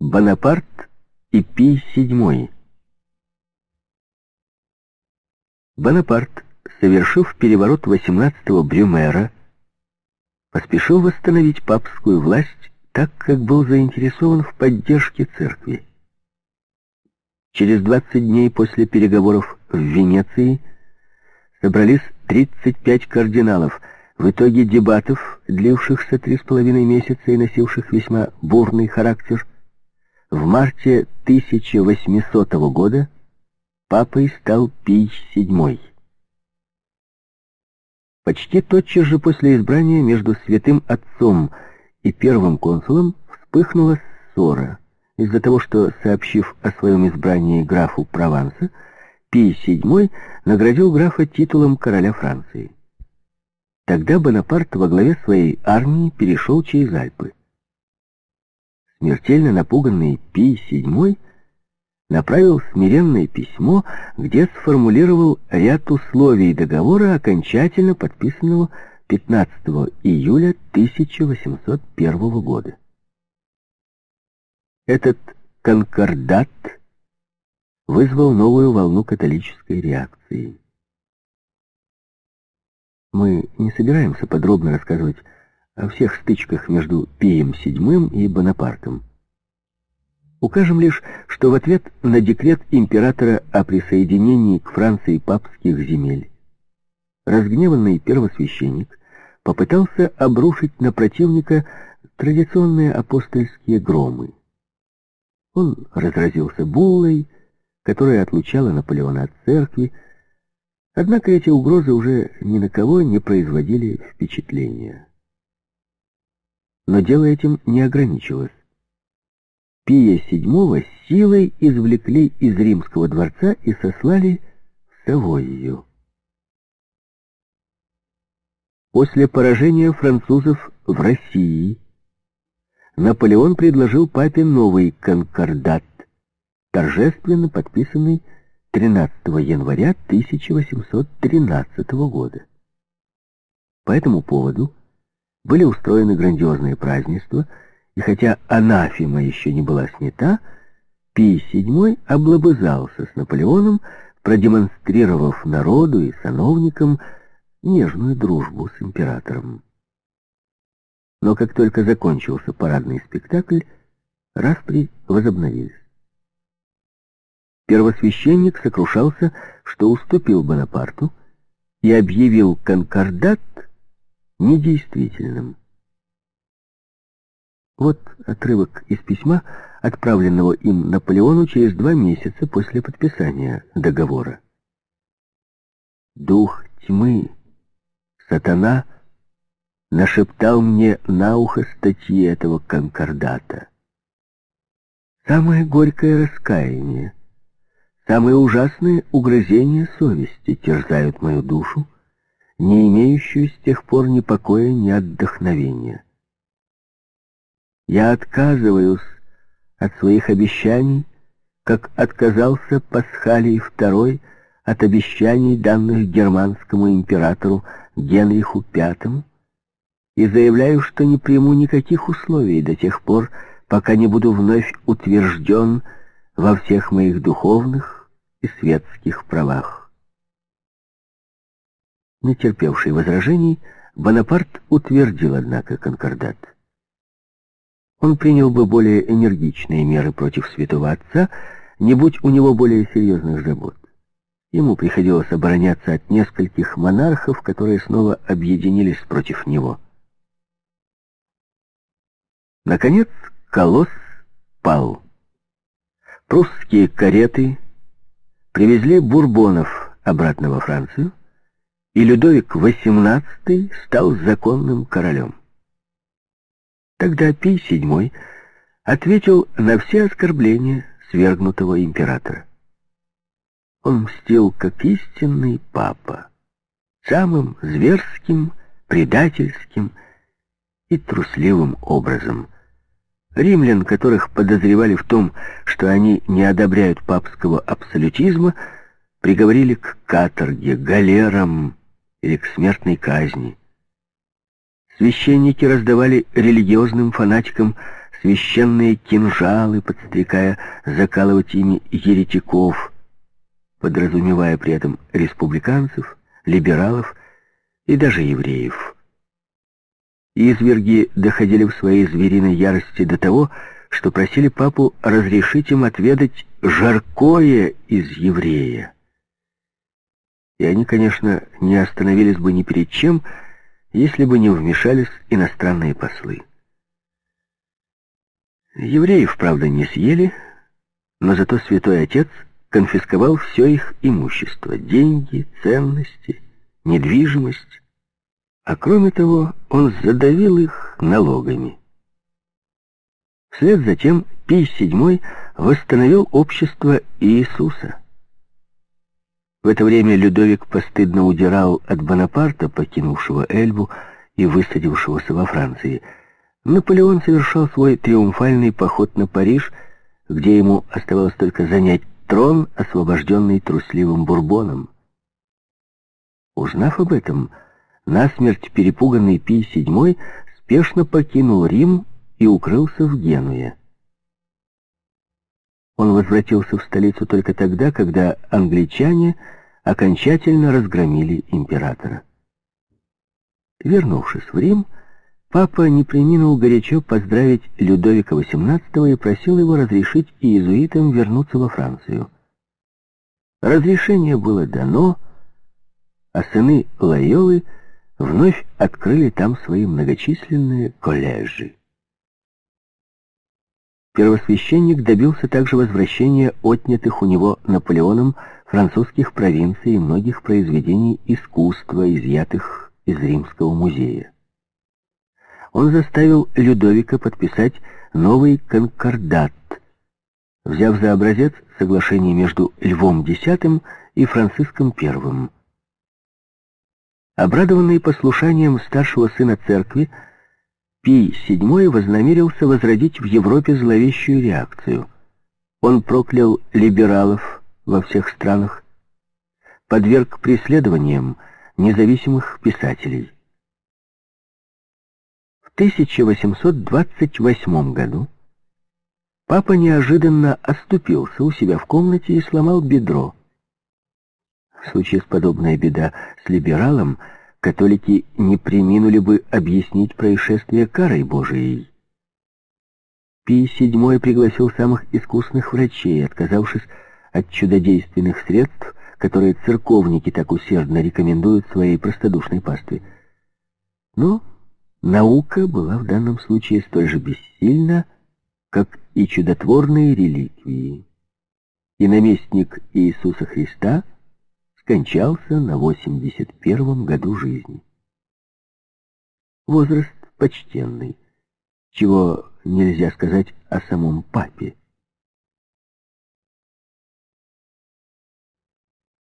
Бонапарт и Пий VII. Бонапарт, совершив переворот 18-го Брюмера, поспешил восстановить папскую власть, так как был заинтересован в поддержке церкви. Через 20 дней после переговоров в Венеции собрались 35 кардиналов. В итоге дебатов, длившихся 3,5 месяца и носивших весьма бурный характер, в марте 1800 года папой стал Пий VII. Почти тотчас же после избрания между Святым Отцом и первым консулом вспыхнула ссора из-за того, что, сообщив о своем избрании графу Прованса, Пий VII наградил графа титулом короля Франции. Тогда Бонапарт во главе своей армии перешел через Альпы. Смертельно напуганный Пий VII направил смиренное письмо, где сформулировал ряд условий договора, окончательно подписанного 15 июля 1801 года. Этот конкордат вызвал новую волну католической реакции. Мы не собираемся подробно рассказывать о всех стычках между Пием VII и Бонапартом. Укажем лишь, что в ответ на декрет императора о присоединении к Франции папских земель разгневанный первосвященник попытался обрушить на противника традиционные апостольские громы. Он разразился буллой, которая отлучала Наполеона от церкви, однако эти угрозы уже ни на кого не производили впечатления. Но дело этим не ограничилось. Пия VII силой извлекли из Римского дворца и сослали в Савойю. После поражения французов в России Наполеон предложил папе новый конкордат, торжественно подписанный 13 января 1813 года. По этому поводу были устроены грандиозные празднества, и хотя анафема еще не была снята, Пий VII облобызался с Наполеоном, продемонстрировав народу и сановникам нежную дружбу с императором. Но как только закончился парадный спектакль, распри возобновились. Первосвященник сокрушался, что уступил Бонапарту, и объявил конкордат недействительным. Вот отрывок из письма, отправленного им Наполеону через 2 месяца после подписания договора. «Дух тьмы, сатана, нашептал мне на ухо статьи этого конкордата. Самое горькое раскаяние, самые ужасные угрызения совести терзают мою душу, не имеющую с тех пор ни покоя, ни отдохновения. Я отказываюсь от своих обещаний, как отказался Пасхалий II от обещаний, данных германскому императору Генриху V, и заявляю, что не приму никаких условий до тех пор, пока не буду вновь утвержден во всех моих духовных и светских правах». Не терпевший возражений, Бонапарт утвердил, однако, конкордат. Он принял бы более энергичные меры против святого отца, не будь у него более серьезных забот. Ему приходилось обороняться от нескольких монархов, которые снова объединились против него. Наконец, колосс пал. Прусские кареты привезли бурбонов обратно во Францию, и Людовик XVIII стал законным королем. Тогда Пий VII ответил на все оскорбления свергнутого императора. Он мстил как истинный папа, самым зверским, предательским и трусливым образом. Римлян, которых подозревали в том, что они не одобряют папского абсолютизма, приговорили к каторге, галерам или к смертной казни. Священники раздавали религиозным фанатикам священные кинжалы, подстрекая закалывать ими еретиков, подразумевая при этом республиканцев, либералов и даже евреев. Изверги доходили в своей звериной ярости до того, что просили папу разрешить им отведать жаркое из еврея. И они, конечно, не остановились бы ни перед чем, если бы не вмешались иностранные послы. Евреев, правда, не съели, но зато Святой Отец конфисковал все их имущество, деньги, ценности, недвижимость, а кроме того, он задавил их налогами. Вслед за тем Пий VII восстановил общество Иисуса. В это время Людовик постыдно удирал от Бонапарта, покинувшего Эльбу и высадившегося во Франции. Наполеон совершал свой триумфальный поход на Париж, где ему оставалось только занять трон, освобожденный трусливым Бурбоном. Узнав об этом, насмерть перепуганный Пий VII спешно покинул Рим и укрылся в Генуе. Он возвратился в столицу только тогда, когда англичане окончательно разгромили императора. Вернувшись в Рим, папа не преминул горячо поздравить Людовика XVIII и просил его разрешить иезуитам вернуться во Францию. Разрешение было дано, а сыны Лойолы вновь открыли там свои многочисленные коллежи. Первосвященник добился также возвращения отнятых у него Наполеоном французских провинций и многих произведений искусства, изъятых из Римского музея. Он заставил Людовика подписать новый конкордат, взяв за образец соглашение между Львом X и Франциском I. Обрадованный послушанием старшего сына церкви, Пий VII вознамерился возродить в Европе зловещую реакцию. Он проклял либералов во всех странах, подверг преследованиям независимых писателей. В 1828 году папа неожиданно оступился у себя в комнате и сломал бедро. Случись подобная беда с либералом, католики не преминули бы объяснить происшествие карой Божией. Пий VII пригласил самых искусных врачей, отказавшись от чудодейственных средств, которые церковники так усердно рекомендуют своей простодушной пастве. Но наука была в данном случае столь же бессильна, как и чудотворные реликвии. И наместник Иисуса Христа скончался на 81 году жизни. Возраст почтенный, чего нельзя сказать о самом папе.